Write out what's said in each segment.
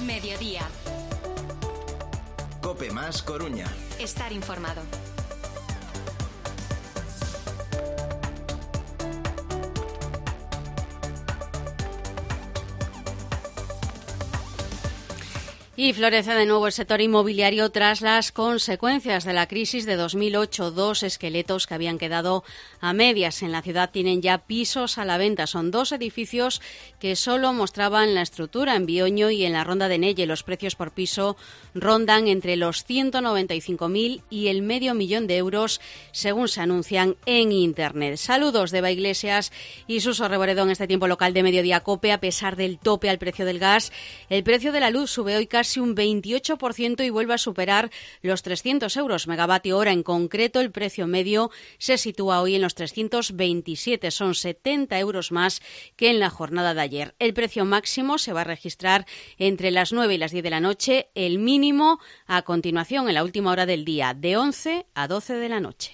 Mediodía. COPE más Coruña. Estar informado. Y florece de nuevo el sector inmobiliario tras las consecuencias de la crisis de 2008. 2 esqueletos que habían quedado a medias en la ciudad tienen ya pisos a la venta. Son 2 edificios que solo mostraban la estructura en Bioño y en la Ronda de Nelle. Los precios por piso rondan entre los 195.000 y el $500.000 de euros, según se anuncian en Internet. Saludos de Eva Iglesias y Suso Reboredo en este tiempo local de Mediodía COPE. A pesar del tope al precio del gas, el precio de la luz sube hoy casi un 28% y vuelve a superar los 300 euros megavatio hora. En concreto, el precio medio se sitúa hoy en los 327, son 70 euros más que en la jornada de ayer. El precio máximo se va a registrar entre las 9 y las 10 de la noche, el mínimo a continuación en la última hora del día, de 11 a 12 de la noche.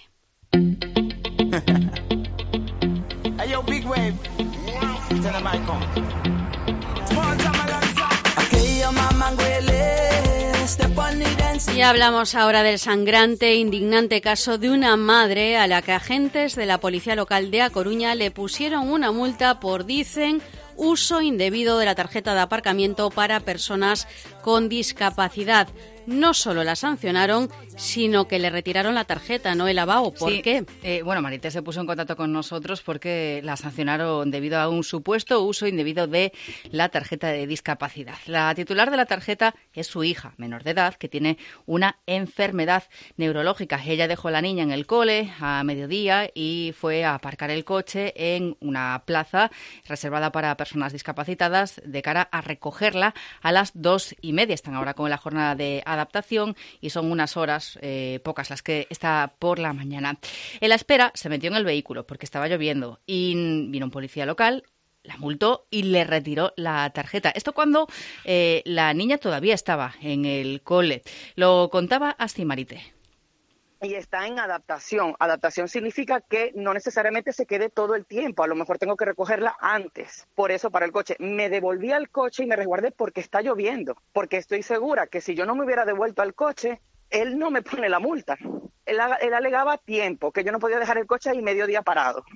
Y hablamos ahora del sangrante e indignante caso de una madre a la que agentes de la policía local de A Coruña le pusieron una multa por, dicen, uso indebido de la tarjeta de aparcamiento para personas con discapacidad. No solo la sancionaron, sino que le retiraron la tarjeta, ¿no, el abao? ¿Por qué? Bueno, Marité se puso en contacto con nosotros porque la sancionaron debido a un supuesto uso indebido de la tarjeta de discapacidad. La titular de la tarjeta es su hija, menor de edad, que tiene una enfermedad neurológica. Ella dejó a la niña en el cole a mediodía y fue a aparcar el coche en una plaza reservada para personas discapacitadas de cara a recogerla a las 2:30. Están ahora con la jornada de adaptación y son unas horas pocas las que está por la mañana. En la espera se metió en el vehículo porque estaba lloviendo y vino un policía local, la multó y le retiró la tarjeta. Esto cuando la niña todavía estaba en el cole. Lo contaba Asti Marité. Y está en adaptación. Adaptación significa que no necesariamente se quede todo el tiempo. A lo mejor tengo que recogerla antes. Por eso, para el coche. Me devolví al coche y me resguardé porque está lloviendo. Porque estoy segura que si yo no me hubiera devuelto al coche, él no me pone la multa. Él alegaba tiempo, que yo no podía dejar el coche ahí medio día parado.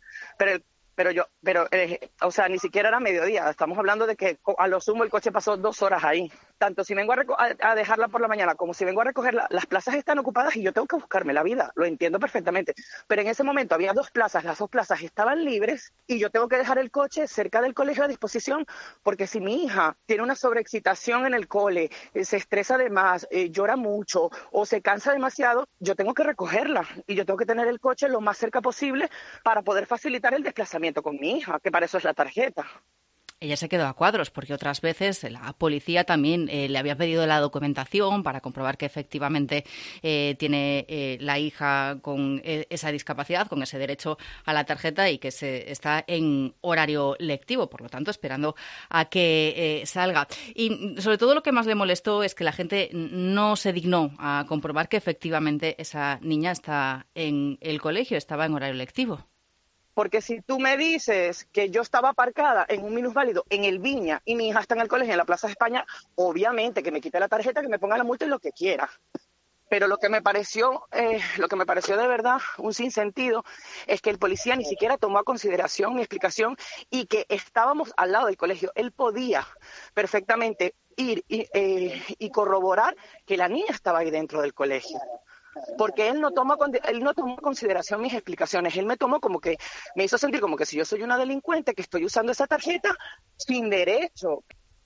O sea, ni siquiera era mediodía. Estamos hablando de que a lo sumo el coche pasó 2 horas ahí. Tanto si vengo a dejarla por la mañana como si vengo a recogerla, las plazas están ocupadas y yo tengo que buscarme la vida. Lo entiendo perfectamente. Pero en ese momento había 2 plazas, las 2 plazas estaban libres y yo tengo que dejar el coche cerca del colegio a disposición porque si mi hija tiene una sobreexcitación en el cole, se estresa de más, llora mucho o se cansa demasiado, yo tengo que recogerla y yo tengo que tener el coche lo más cerca posible para poder facilitar el desplazamiento con mi hija, que para eso es la tarjeta. Ella se quedó a cuadros porque otras veces la policía también le había pedido la documentación para comprobar que efectivamente tiene la hija con esa discapacidad, con ese derecho a la tarjeta y que está en horario lectivo, por lo tanto esperando a que salga. Y sobre todo lo que más le molestó es que la gente no se dignó a comprobar que efectivamente esa niña está en el colegio, estaba en horario lectivo. Porque si tú me dices que yo estaba aparcada en un minusválido en el Viña y mi hija está en el colegio en la Plaza de España, obviamente que me quite la tarjeta, que me ponga la multa y lo que quiera. Pero lo que me pareció de verdad un sinsentido es que el policía ni siquiera tomó a consideración mi explicación y que estábamos al lado del colegio. Él podía perfectamente ir y corroborar que la niña estaba ahí dentro del colegio. Porque él no tomó en consideración mis explicaciones. Él me tomó como que, me hizo sentir como que si yo soy una delincuente que estoy usando esa tarjeta sin derecho.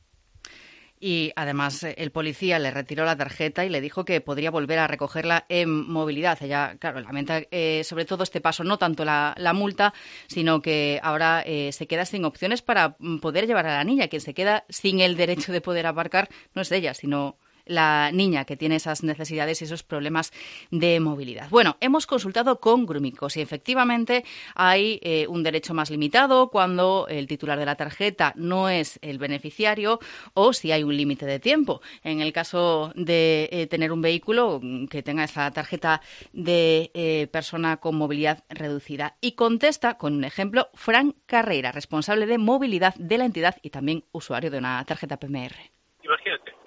Y además el policía le retiró la tarjeta y le dijo que podría volver a recogerla en movilidad. Ella, claro, lamenta sobre todo este paso, no tanto la multa, sino que ahora se queda sin opciones para poder llevar a la niña. Quien se queda sin el derecho de poder aparcar no es ella, sino la niña que tiene esas necesidades y esos problemas de movilidad. Bueno, hemos consultado con Grumicos y efectivamente hay un derecho más limitado cuando el titular de la tarjeta no es el beneficiario o si hay un límite de tiempo. En el caso de tener un vehículo que tenga esa tarjeta de persona con movilidad reducida. Y contesta con un ejemplo Fran Carreira, responsable de movilidad de la entidad y también usuario de una tarjeta PMR. Imagínate.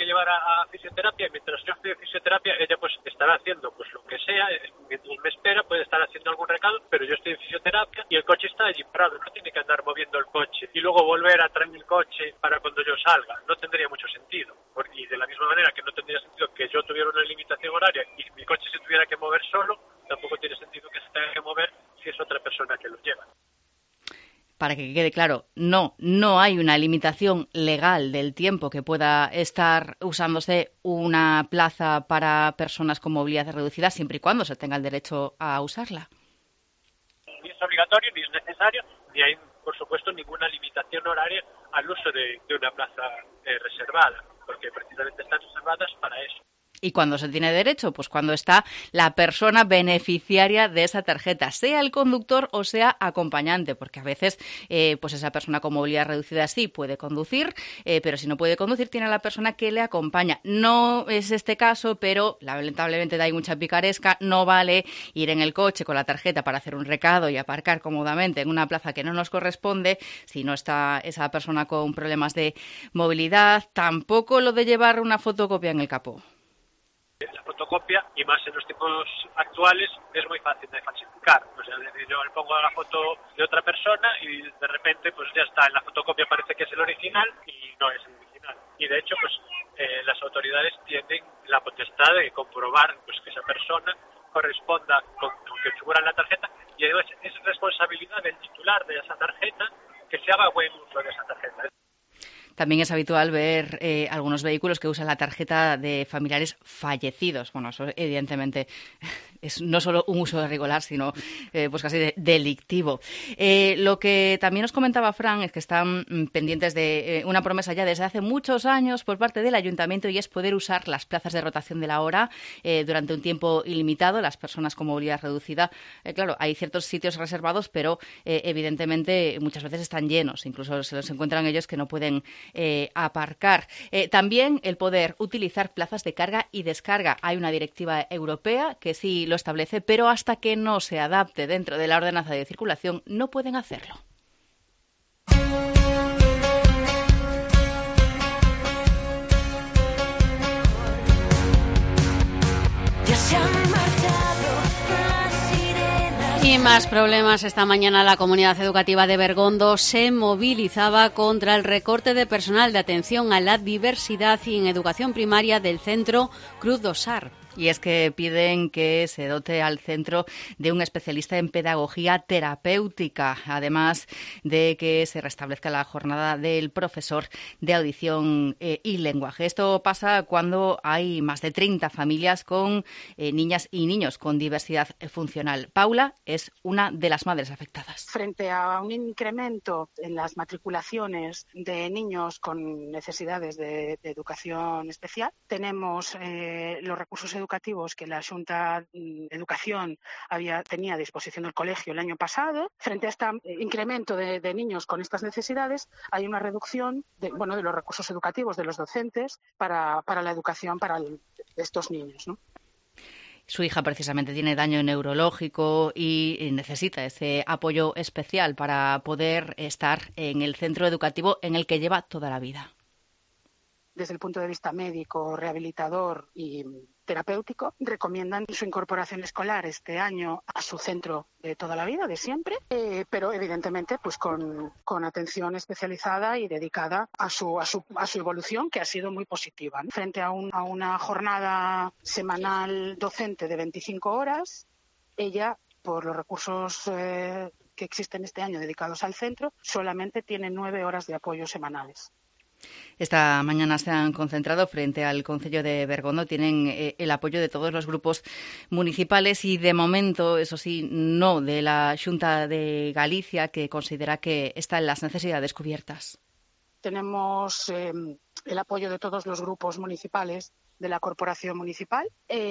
que llevar a fisioterapia, y mientras yo estoy en fisioterapia, ella pues estará haciendo pues lo que sea, mientras me espera puede estar haciendo algún recado, pero yo estoy en fisioterapia y el coche está allí parado, no tiene que andar moviendo el coche y luego volver a traerme el coche para cuando yo salga, no tendría mucho sentido. Y de la misma manera que no tendría sentido que yo tuviera una limitación horaria y mi coche se tuviera que mover solo, tampoco tiene sentido que se tenga que mover si es otra persona que lo lleva. Para que quede claro, no hay una limitación legal del tiempo que pueda estar usándose una plaza para personas con movilidad reducida, siempre y cuando se tenga el derecho a usarla. Ni es obligatorio, ni es necesario, ni hay, por supuesto, ninguna limitación horaria al uso de una plaza reservada, porque precisamente están reservadas para eso. ¿Y cuándo se tiene derecho? Pues cuando está la persona beneficiaria de esa tarjeta, sea el conductor o sea acompañante, porque a veces pues esa persona con movilidad reducida sí puede conducir, pero si no puede conducir tiene a la persona que le acompaña. No es este caso, pero lamentablemente hay mucha picaresca, no vale ir en el coche con la tarjeta para hacer un recado y aparcar cómodamente en una plaza que no nos corresponde si no está esa persona con problemas de movilidad, tampoco lo de llevar una fotocopia en el capó. La fotocopia, y más en los tiempos actuales, es muy fácil de falsificar. O sea, yo le pongo la foto de otra persona y de repente pues ya está, en la fotocopia parece que es el original y no es el original. Y de hecho, pues las autoridades tienen la potestad de comprobar pues que esa persona corresponda con que figura en la tarjeta, y además es responsabilidad del titular de esa tarjeta que se haga buen uso de esa tarjeta. También es habitual ver algunos vehículos que usan la tarjeta de familiares fallecidos. Bueno, eso evidentemente es no solo un uso irregular, sino pues casi delictivo. Lo que también nos comentaba Fran es que están pendientes de una promesa ya desde hace muchos años por parte del Ayuntamiento, y es poder usar las plazas de rotación de la hora durante un tiempo ilimitado. Las personas con movilidad reducida, claro, hay ciertos sitios reservados, pero evidentemente muchas veces están llenos. Incluso se los encuentran ellos que no pueden aparcar. También el poder utilizar plazas de carga y descarga. Hay una directiva europea que sí lo establece, pero hasta que no se adapte dentro de la ordenanza de circulación no pueden hacerlo. Y más problemas. Esta mañana la comunidad educativa de Bergondo se movilizaba contra el recorte de personal de atención a la diversidad y en educación primaria del centro Cruz do Sar. Y es que piden que se dote al centro de un especialista en pedagogía terapéutica, además de que se restablezca la jornada del profesor de audición y lenguaje. Esto pasa cuando hay más de 30 familias con niñas y niños con diversidad funcional. Paula es una de las madres afectadas. Frente a un incremento en las matriculaciones de niños con necesidades de educación especial, tenemos los recursos educativos que la Xunta de Educación tenía a disposición del colegio el año pasado. Frente a este incremento de niños con estas necesidades, hay una reducción de los recursos educativos de los docentes para la educación para estos niños, ¿no? Su hija precisamente tiene daño neurológico y necesita ese apoyo especial para poder estar en el centro educativo en el que lleva toda la vida. Desde el punto de vista médico, rehabilitador y terapéutico, recomiendan su incorporación escolar este año a su centro de toda la vida, de siempre, pero evidentemente pues con atención especializada y dedicada a su evolución, que ha sido muy positiva, ¿no? Frente a una jornada semanal docente de 25 horas, ella, por los recursos que existen este año dedicados al centro, solamente tiene 9 horas de apoyo semanales. Esta mañana se han concentrado frente al Concello de Bergondo. Tienen el apoyo de todos los grupos municipales y, de momento, eso sí, no de la Xunta de Galicia, que considera que están las necesidades cubiertas. Tenemos el apoyo de todos los grupos municipales de la Corporación Municipal.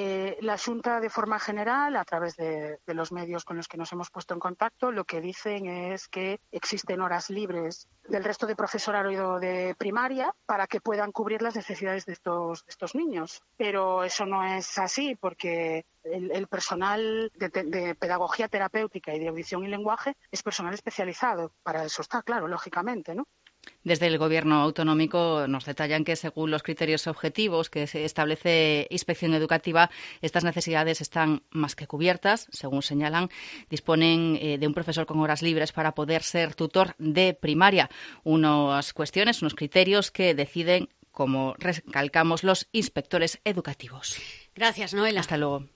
La Xunta, de forma general, a través de los medios con los que nos hemos puesto en contacto, lo que dicen es que existen horas libres del resto de profesorado de primaria para que puedan cubrir las necesidades de estos niños. Pero eso no es así, porque el personal de pedagogía terapéutica y de audición y lenguaje es personal especializado. Para eso está, claro, lógicamente, ¿no? Desde el Gobierno autonómico nos detallan que, según los criterios objetivos que se establece Inspección Educativa, estas necesidades están más que cubiertas. Según señalan, disponen de un profesor con horas libres para poder ser tutor de primaria. Unas cuestiones, unos criterios que deciden, como recalcamos, los inspectores educativos. Gracias, Noela. Hasta luego.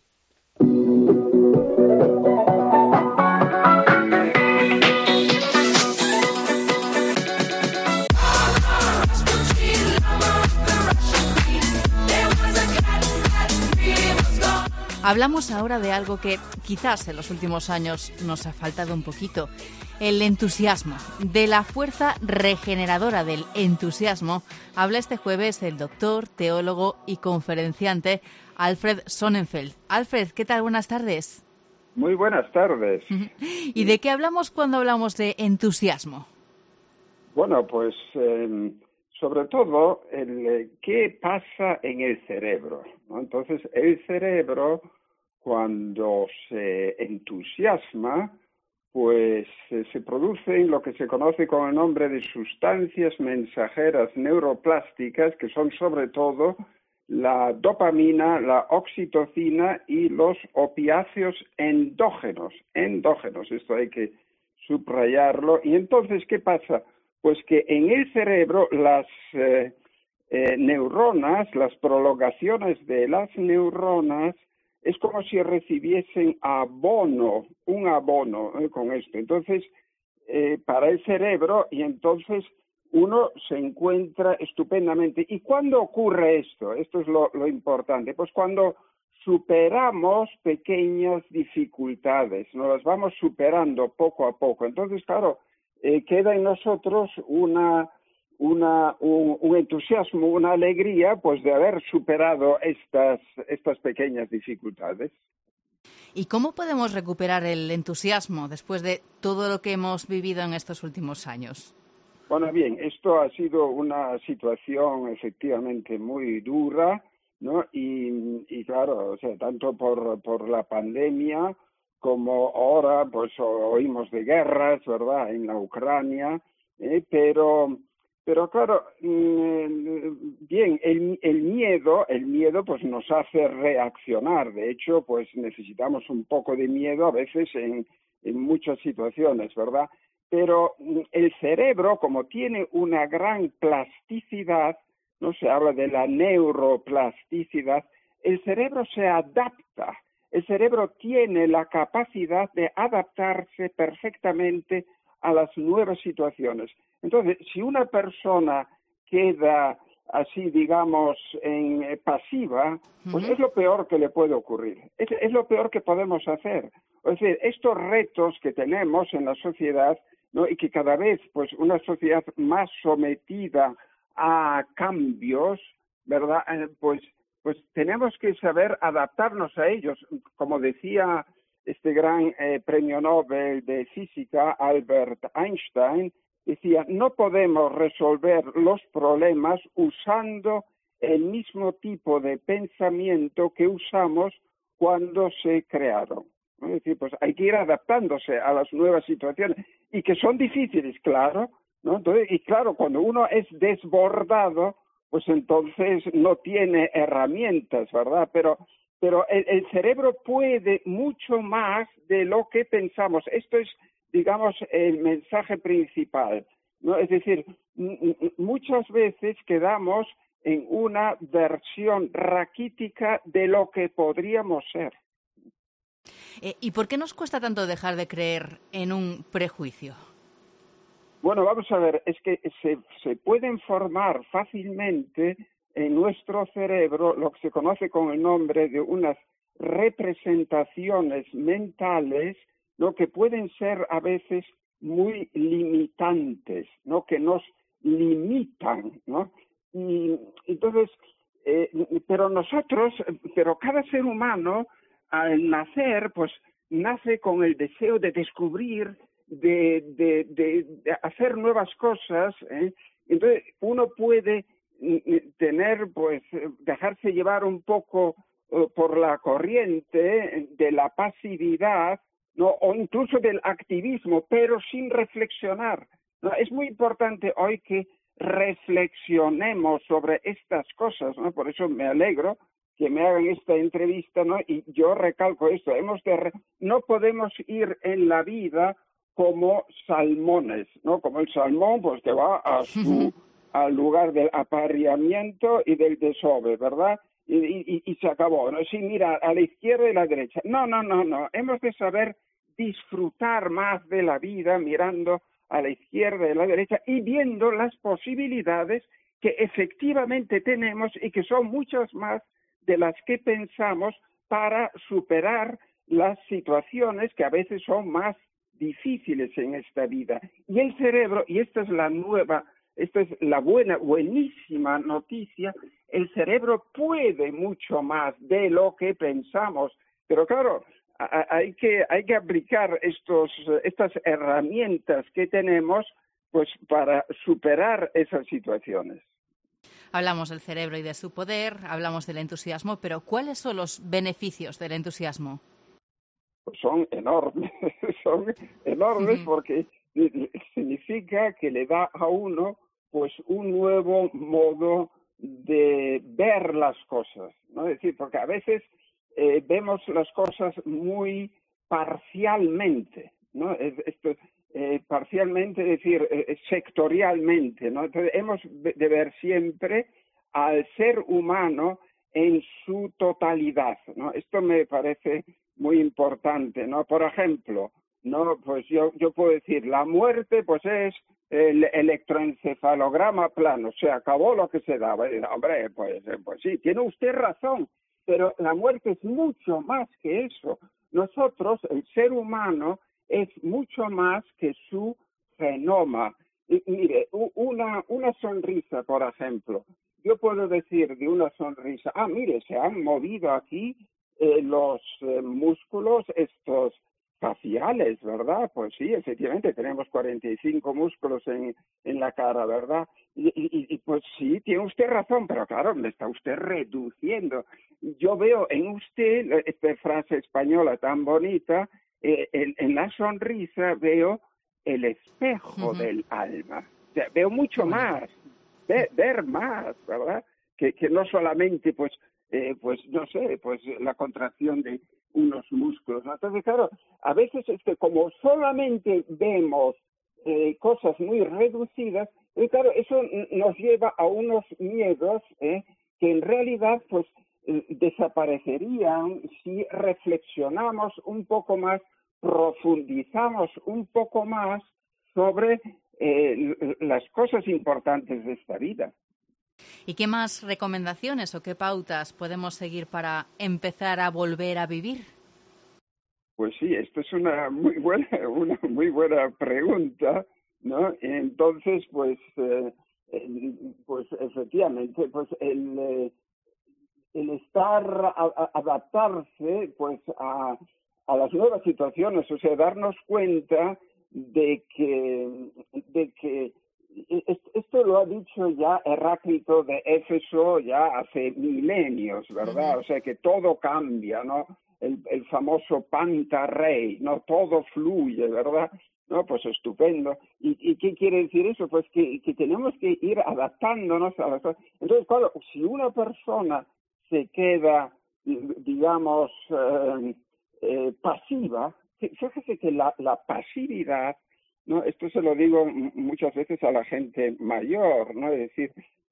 Hablamos ahora de algo que quizás en los últimos años nos ha faltado un poquito, el entusiasmo. De la fuerza regeneradora del entusiasmo habla este jueves el doctor, teólogo y conferenciante Alfred Sonnenfeld. Alfred, ¿qué tal? Buenas tardes. Muy buenas tardes. ¿Y de qué hablamos cuando hablamos de entusiasmo? Bueno, pues sobre todo qué pasa en el cerebro, ¿no? Entonces, el cerebro, cuando se entusiasma, pues se producen lo que se conoce con el nombre de sustancias mensajeras neuroplásticas, que son sobre todo la dopamina, la oxitocina y los opiáceos endógenos. Esto hay que subrayarlo. Y entonces, ¿qué pasa? Pues que en el cerebro las neuronas, las prolongaciones de las neuronas, es como si recibiesen un abono con esto. Entonces, para el cerebro, y entonces uno se encuentra estupendamente. ¿Y cuándo ocurre esto? Esto es lo importante. Pues cuando superamos pequeñas dificultades, nos las vamos superando poco a poco. Entonces, claro, queda en nosotros un entusiasmo, una alegría, pues de haber superado estas pequeñas dificultades. ¿Y cómo podemos recuperar el entusiasmo después de todo lo que hemos vivido en estos últimos años? Bueno, bien, esto ha sido una situación efectivamente muy dura, ¿no? Y claro, o sea, tanto por la pandemia como ahora, pues oímos de guerras, ¿verdad?, en la Ucrania, pero claro, bien, el miedo pues nos hace reaccionar. De hecho, pues necesitamos un poco de miedo a veces en muchas situaciones, ¿verdad? Pero el cerebro, como tiene una gran plasticidad, no se habla de la neuroplasticidad, el cerebro se adapta. El cerebro tiene la capacidad de adaptarse perfectamente a las nuevas situaciones. Entonces, si una persona queda así, digamos, pasiva, pues es lo peor que le puede ocurrir. Es lo peor que podemos hacer. Es decir, estos retos que tenemos en la sociedad, ¿no?, y que cada vez, pues, una sociedad más sometida a cambios, ¿verdad?, pues tenemos que saber adaptarnos a ellos. Como decía este gran premio Nobel de Física, Albert Einstein, decía, no podemos resolver los problemas usando el mismo tipo de pensamiento que usamos cuando se crearon. Es decir, pues hay que ir adaptándose a las nuevas situaciones y que son difíciles, claro, ¿no? Entonces, y claro, cuando uno es desbordado, pues entonces no tiene herramientas, ¿verdad? Pero el cerebro puede mucho más de lo que pensamos. Esto es, digamos, el mensaje principal, ¿no? Es decir, muchas veces quedamos en una versión raquítica de lo que podríamos ser. ¿Y por qué nos cuesta tanto dejar de creer en un prejuicio? Bueno, vamos a ver, es que se pueden formar fácilmente en nuestro cerebro lo que se conoce con el nombre de unas representaciones mentales, ¿no?, que pueden ser a veces muy limitantes, ¿no?, que nos limitan, ¿no? Y entonces, pero cada ser humano al nacer, pues nace con el deseo de descubrir, de hacer nuevas cosas, ¿eh? Entonces uno puede tener, pues, dejarse llevar un poco por la corriente de la pasividad, ¿no?, o incluso del activismo, pero sin reflexionar. ¿no? Es muy importante hoy que reflexionemos sobre estas cosas, ¿no? Por eso me alegro que me hagan esta entrevista, ¿no? Y yo recalco esto, no podemos ir en la vida como salmones, ¿no? Como el salmón, pues que va al lugar del apareamiento y del desove, ¿verdad? Y se acabó, ¿no? Sin mirar a la izquierda y a la derecha. No. Hemos de saber disfrutar más de la vida mirando a la izquierda y a la derecha y viendo las posibilidades que efectivamente tenemos y que son muchas más de las que pensamos para superar las situaciones que a veces son más difíciles en esta vida. Y el cerebro, y esta es la buenísima noticia, el cerebro puede mucho más de lo que pensamos, pero claro, hay que aplicar estas herramientas que tenemos pues para superar esas situaciones. Hablamos del cerebro y de su poder, hablamos del entusiasmo, pero ¿cuáles son los beneficios del entusiasmo? Pues son enormes porque significa que le da a uno pues un nuevo modo de ver las cosas, ¿no? Es decir, porque a veces vemos las cosas muy parcialmente, ¿no? Parcialmente, es decir, sectorialmente, ¿no? Entonces hemos de ver siempre al ser humano en su totalidad, ¿no? Esto me parece muy importante, ¿no? Por ejemplo, no, pues yo puedo decir, la muerte pues es el electroencefalograma plano, se acabó lo que se daba. Y, hombre, pues sí, tiene usted razón, pero la muerte es mucho más que eso. Nosotros, el ser humano, es mucho más que su genoma. Y, mire, una sonrisa, por ejemplo. Yo puedo decir de una sonrisa, mire, se han movido aquí los músculos estos faciales, ¿verdad? Pues sí, efectivamente, tenemos 45 músculos en la cara, ¿verdad? Y pues sí, tiene usted razón, pero claro, me está usted reduciendo. Yo veo en usted, esta frase española tan bonita, en la sonrisa veo el espejo del alma. O sea, veo mucho más, ver más, ¿verdad? Que no solamente, pues no sé, pues la contracción de unos músculos, ¿no? Entonces, claro, a veces es que como solamente vemos cosas muy reducidas, claro, eso nos lleva a unos miedos que en realidad, pues, desaparecerían si reflexionamos un poco más, profundizamos un poco más sobre las cosas importantes de esta vida. ¿Y qué más recomendaciones o qué pautas podemos seguir para empezar a volver a vivir? Pues sí, esto es una muy buena pregunta, ¿no? Entonces, pues efectivamente, pues el adaptarse, pues a las nuevas situaciones, o sea, darnos cuenta de que esto lo ha dicho ya Heráclito de Éfeso ya hace milenios, ¿verdad? Uh-huh. O sea, que todo cambia, ¿no? El famoso pantarrei, ¿no? Todo fluye, ¿verdad? No, pues estupendo. ¿Y qué quiere decir eso? Pues que tenemos que ir adaptándonos a las cosas. Entonces, claro, si una persona se queda, digamos, pasiva, fíjese que la pasividad, ¿no? Esto se lo digo muchas veces a la gente mayor, ¿no? Es decir,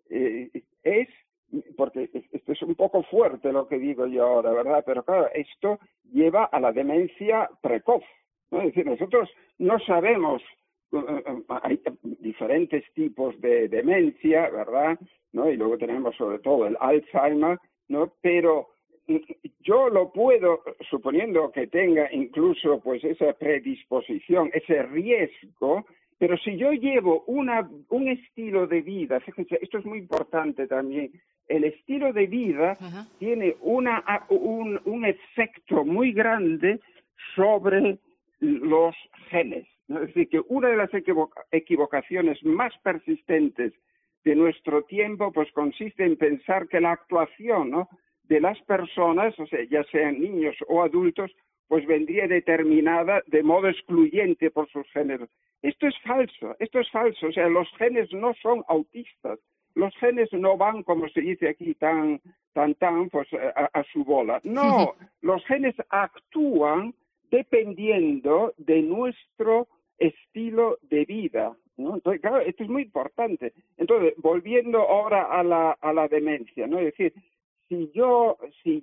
porque esto es un poco fuerte lo que digo yo ahora, ¿verdad? Pero claro, esto lleva a la demencia precoz, ¿no? Es decir, nosotros no sabemos, hay diferentes tipos de demencia, ¿verdad? ¿No? Y luego tenemos sobre todo el Alzheimer, ¿no? Pero yo lo puedo, suponiendo que tenga incluso pues esa predisposición, ese riesgo, pero si yo llevo un estilo de vida, fíjense, esto es muy importante también, el estilo de vida tiene un efecto muy grande sobre los genes, ¿no? Es decir, que una de las equivocaciones más persistentes de nuestro tiempo pues consiste en pensar que la actuación, ¿no?, de las personas, o sea, ya sean niños o adultos, pues vendría determinada de modo excluyente por sus géneros. Esto es falso. O sea, los genes no son autistas. Los genes no van, como se dice aquí, tan, pues a su bola. No, los genes actúan dependiendo de nuestro estilo de vida, ¿no? Entonces, claro, esto es muy importante. Entonces, volviendo ahora a la demencia, ¿no? Es decir, si yo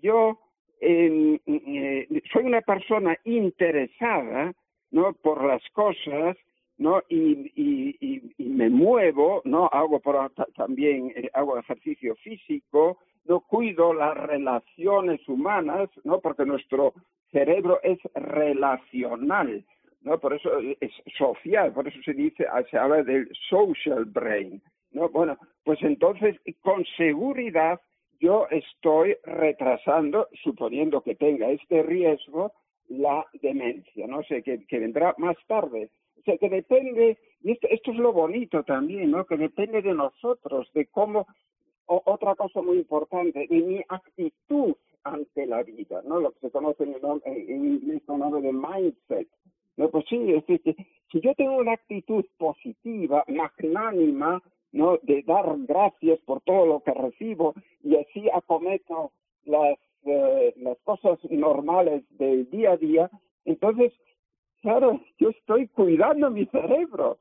soy una persona interesada, ¿no?, por las cosas, ¿no?, y me muevo, ¿no?, también hago ejercicio físico, no cuido las relaciones humanas, ¿no?, porque nuestro cerebro es relacional, ¿no? Por eso es social, por eso se habla del social brain, ¿no? Bueno, pues entonces, con seguridad, yo estoy retrasando, suponiendo que tenga este riesgo, la demencia, ¿no? O sea, que vendrá más tarde. O sea, que depende, y esto es lo bonito también, ¿no?, que depende de nosotros, de cómo, otra cosa muy importante, de mi actitud ante la vida, ¿no? Lo que se conoce en inglés como nombre de mindset. No, pues sí, es decir, si yo tengo una actitud positiva, magnánima, ¿no?, de dar gracias por todo lo que recibo, y así acometo las cosas normales del día a día, entonces, claro, yo estoy cuidando mi cerebro,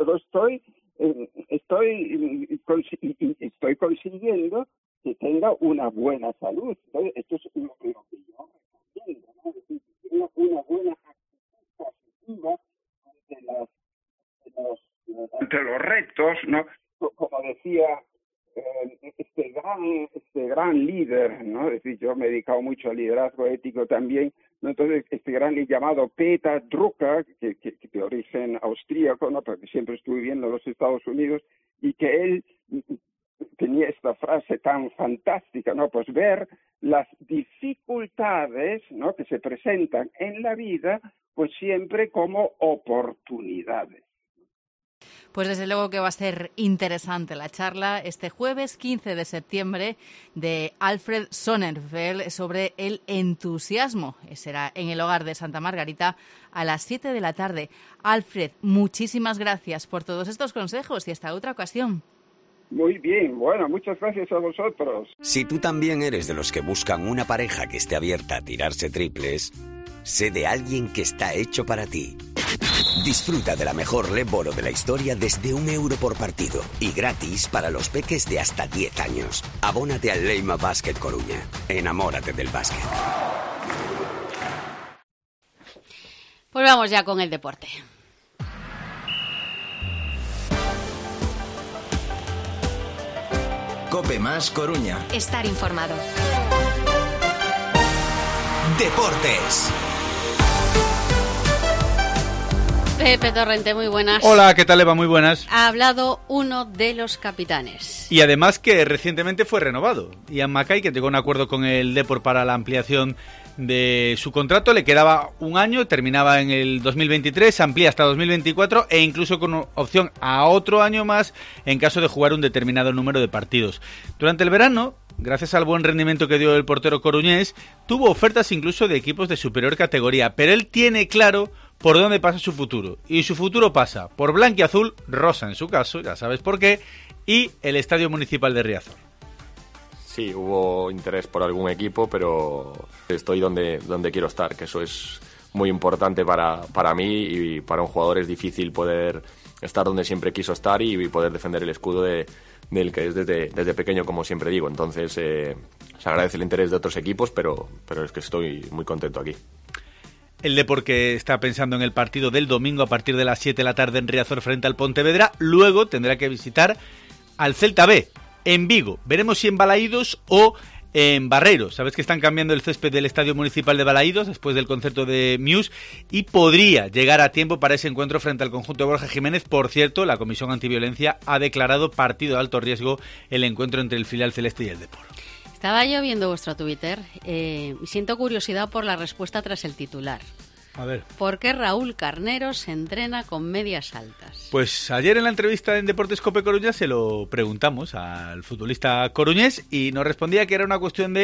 estoy consiguiendo que tenga una buena salud. Entonces, esto es lo que yo recomiendo, ¿no? Es decir, que tenga una buena actitud positiva ante los retos, ¿no? Como decía este gran líder, ¿no? Es decir, yo me he dedicado mucho al liderazgo ético también, ¿no? Entonces, este gran líder llamado Peter Drucker, que de origen austríaco, ¿no?, porque siempre estuve viviendo en los Estados Unidos, y que él tenía esta frase tan fantástica, ¿no? Pues ver las dificultades, ¿no?, que se presentan en la vida, pues siempre como oportunidades. Pues desde luego que va a ser interesante la charla este jueves 15 de septiembre de Alfred Sonnenfeld sobre el entusiasmo. Será en el Hogar de Santa Margarita a las 7 de la tarde. Alfred, muchísimas gracias por todos estos consejos y hasta otra ocasión. Muy bien, bueno, muchas gracias a vosotros. Si tú también eres de los que buscan una pareja que esté abierta a tirarse triples, sé de alguien que está hecho para ti. Disfruta de la mejor Leboro de la historia desde €1 por partido y gratis para los peques de hasta 10 años. Abónate al Leima Basket Coruña. Enamórate del básquet. Pues vamos ya con el deporte. COPE Más Coruña. Estar informado. Deportes. Pepe Torrente, muy buenas. Hola, ¿qué tal, Eva? Muy buenas. Ha hablado uno de los capitanes. Y además que recientemente fue renovado. Ian Mackay, que llegó a un acuerdo con el Depor para la ampliación de su contrato. Le quedaba un año, terminaba en el 2023, amplía hasta 2024 e incluso con opción a otro año más en caso de jugar un determinado número de partidos. Durante el verano, gracias al buen rendimiento que dio el portero coruñés, tuvo ofertas incluso de equipos de superior categoría, pero él tiene claro por dónde pasa su futuro. Y su futuro pasa por blanquiazul, rosa en su caso, ya sabes por qué, y el Estadio Municipal de Riazor. Sí, hubo interés por algún equipo, pero estoy donde quiero estar, que eso es muy importante para mí, y para un jugador es difícil poder estar donde siempre quiso estar y poder defender el escudo del que es desde pequeño, como siempre digo. Entonces se agradece el interés de otros equipos, pero es que estoy muy contento aquí. El Depor, que está pensando en el partido del domingo a partir de las 7 de la tarde en Riazor frente al Pontevedra, luego tendrá que visitar al Celta B en Vigo. Veremos si en Balaídos o en Barreiro. Sabes que están cambiando el césped del Estadio Municipal de Balaídos después del concierto de Muse y podría llegar a tiempo para ese encuentro frente al conjunto de Borja Jiménez. Por cierto, la Comisión Antiviolencia ha declarado partido de alto riesgo el encuentro entre el filial celeste y el Depor. Estaba yo viendo vuestro Twitter y siento curiosidad por la respuesta tras el titular. A ver. ¿Por qué Raúl Carnero se entrena con medias altas? Pues ayer en la entrevista en Deportes COPE Coruña se lo preguntamos al futbolista coruñés y nos respondía que era una cuestión de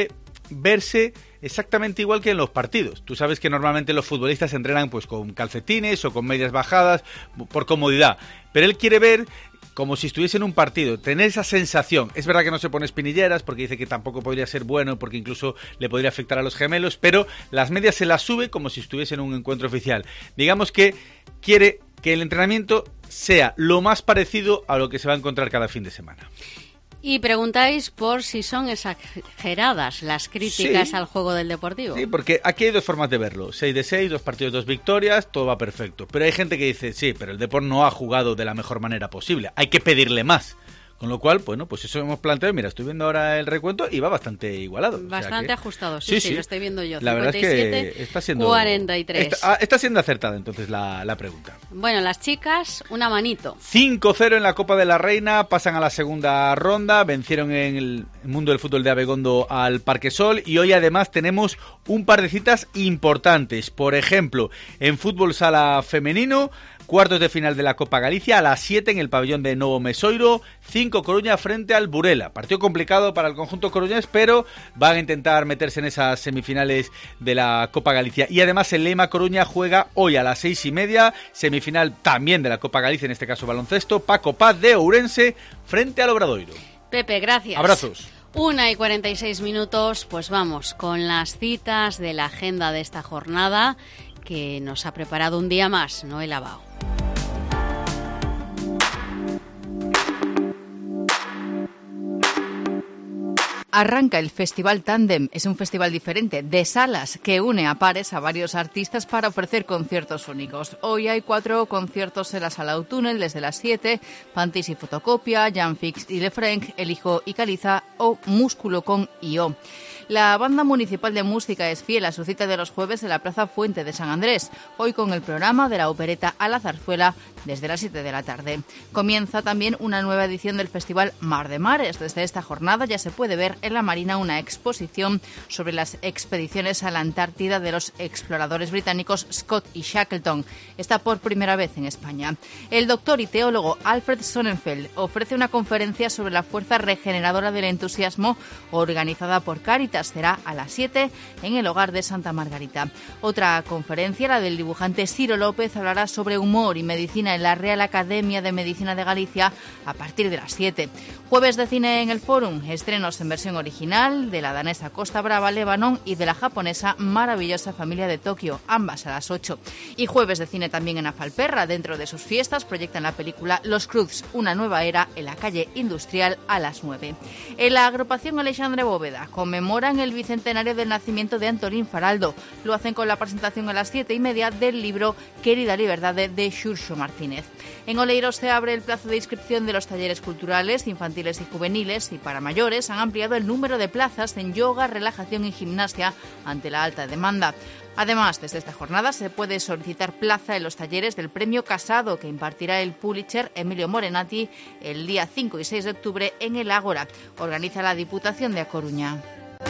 verse exactamente igual que en los partidos. Tú sabes que normalmente los futbolistas entrenan pues con calcetines o con medias bajadas por comodidad, pero él quiere ver como si estuviese en un partido, tener esa sensación. Es verdad que no se pone espinilleras porque dice que tampoco podría ser bueno porque incluso le podría afectar a los gemelos, pero las medias se las sube como si estuviese en un encuentro oficial. Digamos que quiere que el entrenamiento sea lo más parecido a lo que se va a encontrar cada fin de semana. Y preguntáis por si son exageradas las críticas al juego del Deportivo. Sí, porque aquí hay dos formas de verlo. 6 de 6, 2 partidos, 2 victorias, todo va perfecto. Pero hay gente que dice, sí, pero el Depor no ha jugado de la mejor manera posible. Hay que pedirle más. Con lo cual, bueno, pues eso hemos planteado. Mira, estoy viendo ahora el recuento y va bastante igualado. Bastante ajustado, sí, lo estoy viendo yo. La 57, verdad es que está siendo 43. Está siendo acertada entonces la pregunta. Bueno, las chicas, una manito. 5-0 en la Copa de la Reina, pasan a la segunda ronda, vencieron en el mundo del fútbol de Abegondo al Parquesol y hoy además tenemos un par de citas importantes. Por ejemplo, en fútbol sala femenino, cuartos de final de la Copa Galicia a las 7 en el pabellón de Novo Mesoiro, 5 Coruña frente al Burela. Partido complicado para el conjunto coruñés, pero van a intentar meterse en esas semifinales de la Copa Galicia. Y además el Lema Coruña juega hoy a las 6:30, semifinal también de la Copa Galicia, en este caso baloncesto, Paco Paz de Ourense frente al Obradoiro. Pepe, gracias. Abrazos. 1:46, pues vamos con las citas de la agenda de esta jornada que nos ha preparado un día más, Noel Abao. Arranca el Festival Tándem. Es un festival diferente de salas que une a pares a varios artistas para ofrecer conciertos únicos. Hoy hay 4 conciertos en la Sala O'Túnel desde las 7, Pantis y Fotocopia, Jan Fix y Lefranc, El Hijo y Caliza o Músculo con I.O. La Banda Municipal de Música es fiel a su cita de los jueves en la Plaza Fuente de San Andrés, hoy con el programa de la opereta a la zarzuela desde las 7 de la tarde. Comienza también una nueva edición del Festival Mar de Mares. Desde esta jornada ya se puede ver en la Marina una exposición sobre las expediciones a la Antártida de los exploradores británicos Scott y Shackleton. Está por primera vez en España. El doctor y teólogo Alfred Sonnenfeld ofrece una conferencia sobre la fuerza regeneradora del entusiasmo organizada por Cáritas. Será a las 7 en el Hogar de Santa Margarita. Otra conferencia, la del dibujante Ciro López, hablará sobre humor y medicina en la Real Academia de Medicina de Galicia a partir de las 7. Jueves de cine en el Fórum, estrenos en versión original de la danesa Costa Brava, Lebanon y de la japonesa Maravillosa Familia de Tokio, ambas a las 8. Y jueves de cine también en Afalperra. Dentro de sus fiestas proyectan la película Los Cruz, una nueva era en la calle Industrial a las 9. En la agrupación Alexandre Bóveda conmemoran el bicentenario del nacimiento de Antolín Faraldo. Lo hacen con la presentación a las 7:30 del libro Querida Liberdade de Xurxo Martínez. En Oleiros se abre el plazo de inscripción de los talleres culturales, infantiles y juveniles, y para mayores han ampliado el número de plazas en yoga, relajación y gimnasia ante la alta demanda. Además, desde esta jornada se puede solicitar plaza en los talleres del Premio Casado que impartirá el Pulitzer Emilio Morenati el día 5 y 6 de octubre en el Ágora. Organiza la Diputación de A Coruña.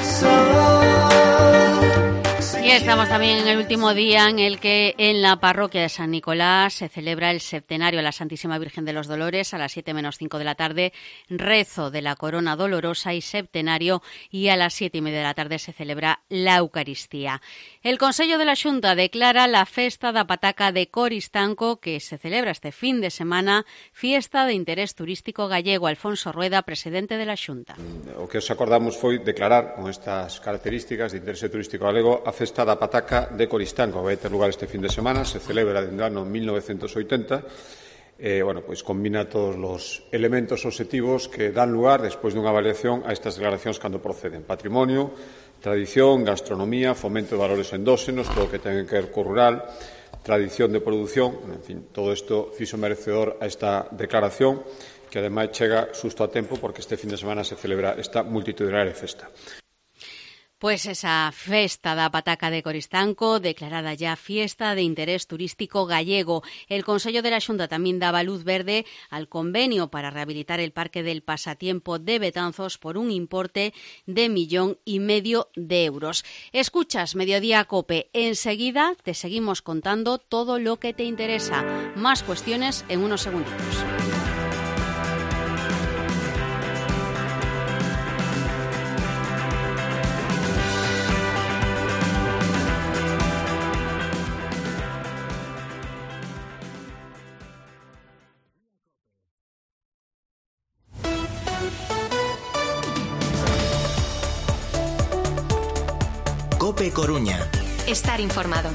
Y estamos también en el último día en el que en la parroquia de San Nicolás se celebra el septenario a la Santísima Virgen de los Dolores a las 7:05 de la tarde, rezo de la Corona Dolorosa y septenario, y a las 7:30 de la tarde se celebra la Eucaristía. El Consello de la Xunta declara la Festa da Pataca de Coristanco, que se celebra este fin de semana, fiesta de interés turístico gallego. Alfonso Rueda, presidente de la Xunta. O que os acordamos foi declarar con estas características de interés turístico galego a Festa da Pataca de Coristanco. Vai ter lugar este fin de semana, se celebra dende o ano 1980. Pois combina todos os elementos obxectivos que dan lugar despois dunha avaliación a estas declaracións cando proceden: patrimonio, tradición, gastronomía, fomento de valores endóxenos, todo o que ten que ver co rural, tradición de produción, en fin, todo isto fixo merecedor a esta declaración, que ademais chega xusto a tempo porque este fin de semana se celebra esta multitudinaria festa. Pues esa Festa da Pataca de Coristanco, declarada ya fiesta de interés turístico gallego. El Consello de la Xunta también daba luz verde al convenio para rehabilitar el Parque del Pasatiempo de Betanzos por un importe de 1,5 millón de euros. Escuchas Mediodía COPE. Enseguida te seguimos contando todo lo que te interesa. Más cuestiones en unos segunditos. COPE Coruña. Estar informado.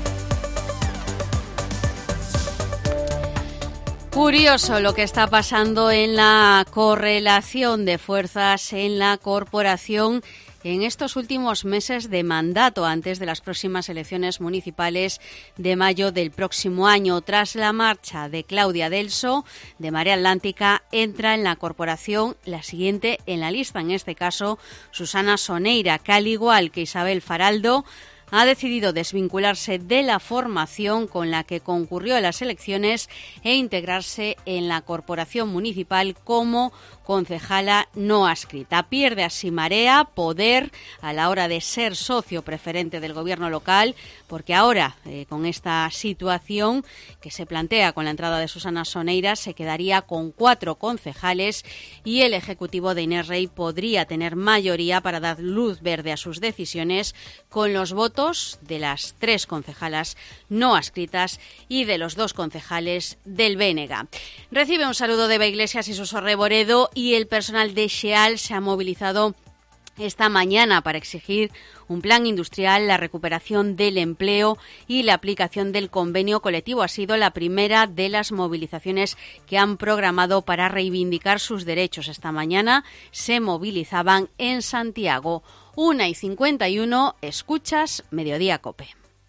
Curioso lo que está pasando en la correlación de fuerzas en la corporación en estos últimos meses de mandato antes de las próximas elecciones municipales de mayo del próximo año. Tras la marcha de Claudia Delso de Marea Atlántica, entra en la corporación la siguiente en la lista, en este caso Susana Soneira, que al igual que Isabel Faraldo ha decidido desvincularse de la formación con la que concurrió a las elecciones e integrarse en la corporación municipal como concejala no adscrita. Pierde así Marea poder a la hora de ser socio preferente del gobierno local, porque ahora, con esta situación que se plantea con la entrada de Susana Soneira, se quedaría con 4 concejales y el Ejecutivo de Inés Rey podría tener mayoría para dar luz verde a sus decisiones con los votos de las 3 concejalas no adscritas y de los 2 concejales del BNG. Recibe un saludo de Eva Iglesias y Suso Reboredo, y el personal de Xeal se ha movilizado esta mañana para exigir un plan industrial, la recuperación del empleo y la aplicación del convenio colectivo. Ha sido la primera de las movilizaciones que han programado para reivindicar sus derechos. Esta mañana se movilizaban en Santiago. 1:51, escuchas Mediodía Cope.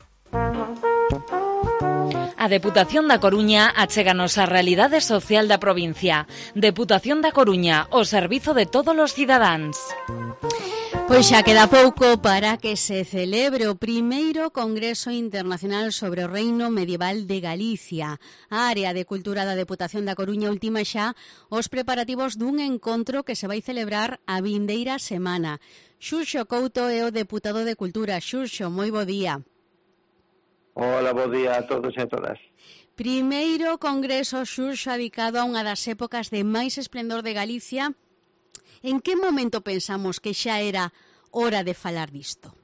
A Deputación da Coruña achéganos a realidade social da provincia. Deputación da Coruña, o servizo de todos os cidadáns. Pois xa queda pouco para que se celebre o primeiro Congreso Internacional sobre o Reino Medieval de Galicia. A área de Cultura da Deputación da Coruña ultima xa os preparativos dun encontro que se vai celebrar a vindeira semana. Xurxo Couto é o deputado de Cultura. Xurxo, moi bo día. Hola, bo día a todos e a todas. Primeiro congreso Xurxo dedicado a unha das épocas de máis esplendor de Galicia. En que momento pensamos que xa era hora de falar disto?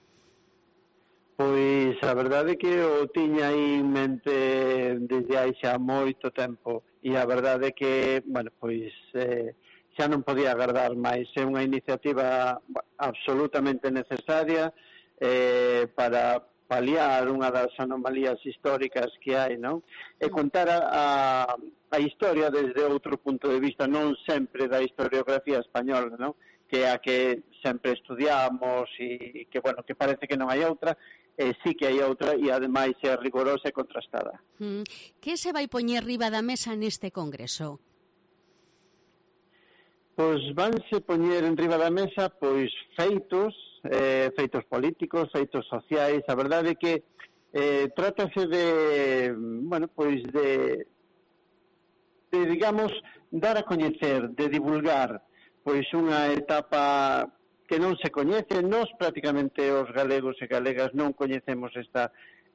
Pois a verdade é que o tiña aí en mente desde hai xa moito tempo, e a verdade é que, bueno, pois xa non podía agardar máis. É unha iniciativa absolutamente necesaria para paliar unha das anomalías históricas que hai, non? E contar a historia desde outro punto de vista, non sempre da historiografía española, non? Que é a que sempre estudiamos e que, bueno, que parece que non hai outra, sí que hai outra, e ademais é rigorosa e contrastada. Que se vai poñer riba da mesa neste congreso? Pois vanse poñer en riba da mesa pois feitos políticos, feitos sociais. A verdade é que trátase de, bueno, pois de digamos, dar a coñecer, de divulgar pois unha etapa que non se coñece. Nós prácticamente os galegos e galegas non coñecemos esta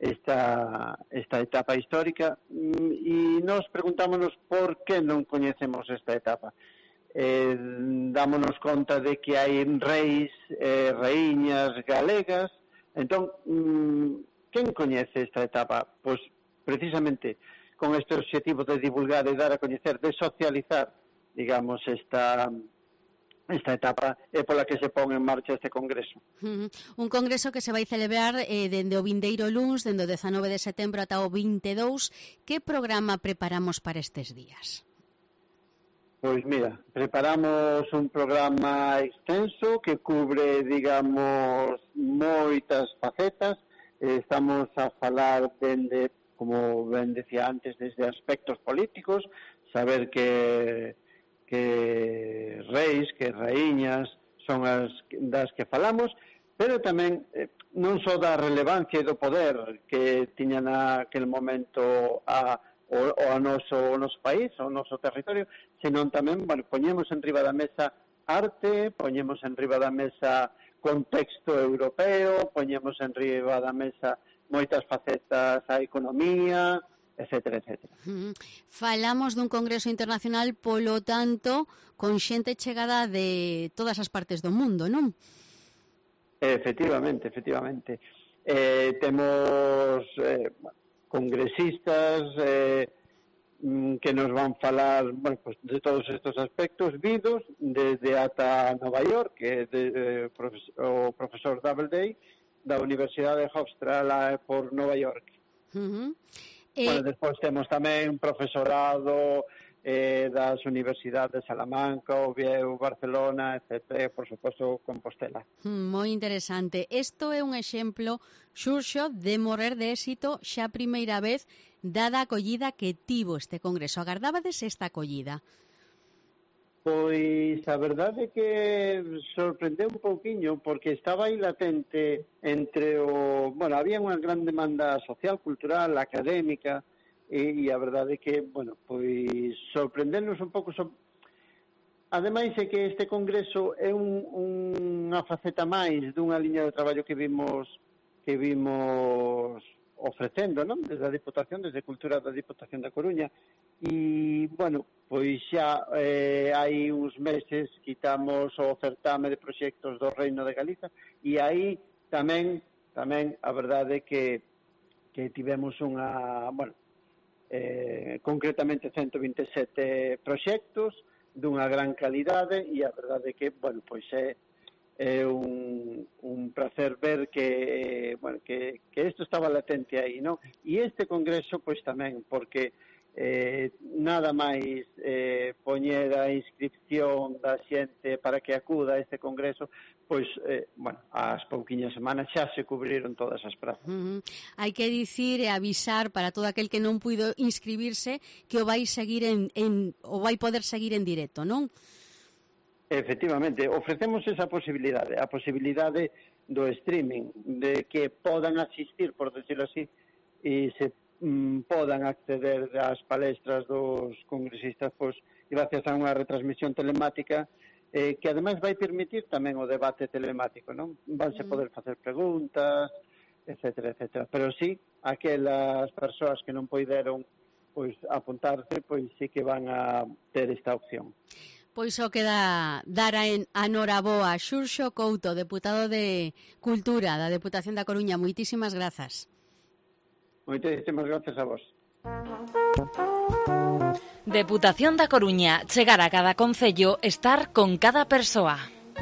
etapa histórica, e nós preguntámonos por que non coñecemos esta etapa. Dámonos conta de que hai reis, raíñas galegas. Entón, quen coñece esta etapa? Pois precisamente con este objetivo de divulgar e dar a coñecer, de socializar, digamos, esta etapa é pola que se pon en marcha este congreso. Un congreso que se vai celebrar dende o vindeiro luns, dende o 19 de setembro ata o 22. Que programa preparamos para estes días? Pois mira, preparamos un programa extenso que cubre, digamos, moitas facetas. Estamos a falar dende, como ben decía antes, desde aspectos políticos, saber que reis, que raíñas son as das que falamos, pero tamén non só da relevancia e do poder que tiña naquele momento o noso país, o noso territorio, senón tamén, bueno, poñemos en riba da mesa arte, poñemos en riba da mesa contexto europeo, poñemos en riba da mesa moitas facetas a economía, etcétera, etcétera. Falamos dun congreso internacional, polo tanto, con xente chegada de todas as partes do mundo, non? Efectivamente. Temos congresistas que nos van falar, bueno, pues de todos estos aspectos vidos, desde ata Nova York, que é o profesor Doubleday, da Universidade de Hofstra lá por Nova York. Bueno, despois temos tamén profesorado das universidades de Salamanca, Oviedo, Barcelona, etc., por suposto Compostela. Moi interesante. Isto é un exemplo, Xurxo, de morrer de éxito xa primeira vez dada a acollida que tivo este congreso. Agardabades esta acollida? Pois a verdade é que sorprendeu un pouquiño porque estaba aí latente entre o... Bueno, había unha gran demanda social, cultural, académica, e a verdade é que, bueno, pois sorprendernos un pouco. Ademais é que este congreso é unha faceta máis dunha liña de traballo que vimos ofrecendo, non? Desde a Diputación, desde Cultura da Diputación da Coruña. E, bueno, pois xa hai uns meses quitamos o certame de proxectos do Reino de Galiza e aí tamén a verdade é que tivemos unha, bueno, concretamente 127 proxectos dunha gran calidade e a verdade é que, bueno, pois é un placer ver que isto estaba latente aí, non? E este congreso, pois tamén, porque nada máis poñer a inscripción da xente para que acuda a este congreso, pois, bueno, ás pouquiñas semanas xa se cubriron todas as prazas. Hai que dicir e avisar para todo aquel que non puido inscribirse que o vai seguir o vai poder seguir en directo, non? Efectivamente, ofrecemos esa posibilidade, a posibilidade do streaming, de que podan asistir, por decirlo así, e se podan acceder ás palestras dos congresistas, pois, gracias a unha retransmisión telemática que ademais vai permitir tamén o debate telemático, non? Vanse poder facer preguntas, etcétera, etcétera. Pero sí, aquelas persoas que non poideron pois apuntarse, pois sí que van a ter esta opción. Pois o queda dar a noraboa a Xurxo Couto, deputado de Cultura da Deputación da Coruña. Moitísimas grazas. Moitísimas grazas a vos. Deputación da Coruña, chegar a cada concello, estar con cada persoa.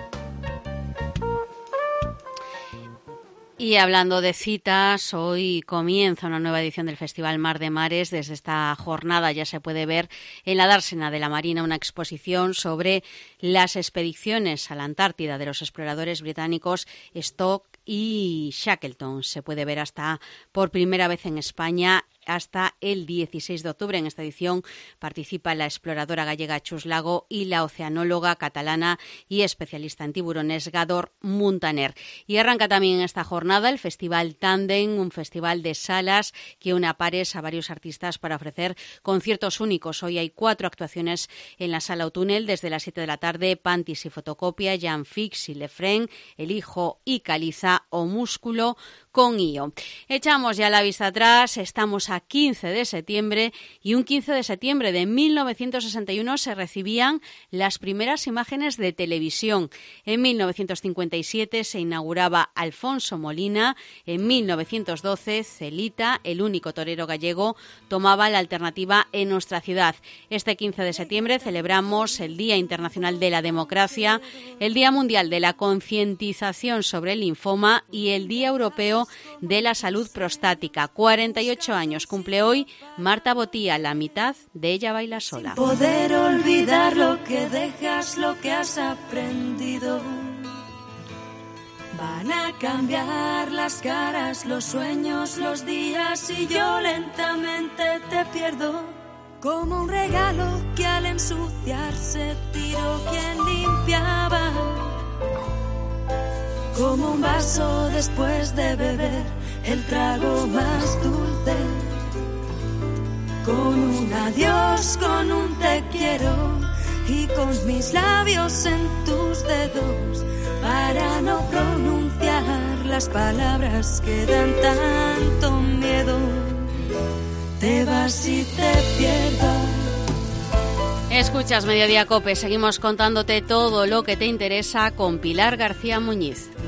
Y hablando de citas, hoy comienza una nueva edición del Festival Mar de Mares. Desde esta jornada ya se puede ver en la dársena de la Marina una exposición sobre las expediciones a la Antártida de los exploradores británicos Stock y Shackleton. Se puede ver hasta por primera vez en España hasta el 16 de octubre. En esta edición participa la exploradora gallega Chus Lago y la oceanóloga catalana y especialista en tiburones Gador Muntaner. Y arranca también en esta jornada el Festival Tandem, un festival de salas que une a pares a varios artistas para ofrecer conciertos únicos. Hoy hay 4 actuaciones en la Sala O'Tunnel desde las 7 de la tarde: Pantis y Fotocopia, Jan Fix y Lefren, El Hijo y Caliza o Músculo con IO. Echamos ya la vista atrás, estamos a 15 de septiembre y un 15 de septiembre de 1961 se recibían las primeras imágenes de televisión. En 1957 se inauguraba Alfonso Molina, en 1912 Celita, el único torero gallego, tomaba la alternativa en nuestra ciudad. Este 15 de septiembre celebramos el Día Internacional de la Democracia, el Día Mundial de la Concientización sobre el Linfoma y el Día Europeo de la Salud Prostática. 48 años cumple hoy Marta Botía, la mitad de Ella baila sola. Sin poder olvidar lo que dejas, lo que has aprendido. Van a cambiar las caras, los sueños, los días y yo lentamente te pierdo. Como un regalo que al ensuciarse tiró quien limpiaba. Como un vaso después de beber el trago más dulce. Con un adiós, con un te quiero y con mis labios en tus dedos para no pronunciar las palabras que dan tanto miedo. Te vas y te pierdo. Escuchas Mediodía COPE, seguimos contándote todo lo que te interesa con Pilar García Muñiz.